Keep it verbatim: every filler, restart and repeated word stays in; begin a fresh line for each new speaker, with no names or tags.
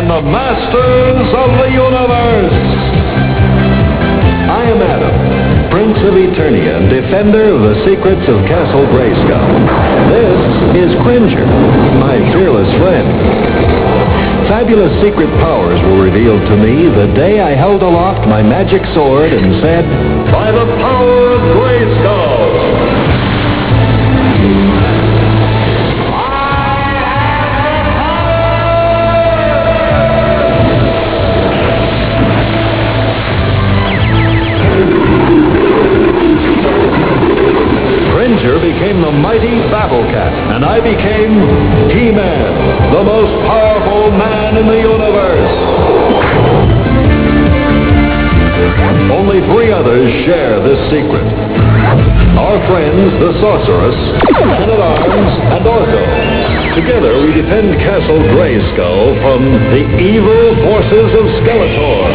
and the Masters of the Universe. I am Adam, Prince of Eternia and defender of the secrets of Castle Grayskull. This is Cringer, my fearless friend. Fabulous secret powers were revealed to me the day I held aloft my magic sword and said, "By the power of Grayskull!" Cringer became the mighty Battle Cat, and I became He-Man, the most powerful man in the universe. Only three others share this secret. Our friends, the Sorceress, Man-at-Arms, and Orko. Together we defend Castle Grayskull from the evil forces of Skeletor.